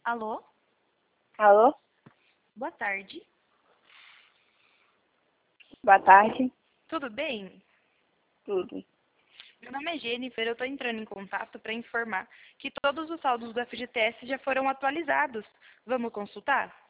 Alô? Alô? Boa tarde. Boa tarde. Tudo bem? Tudo. Meu nome é Jennifer, eu estou entrando em contato para informar que todos os saldos do FGTS já foram atualizados. Vamos consultar?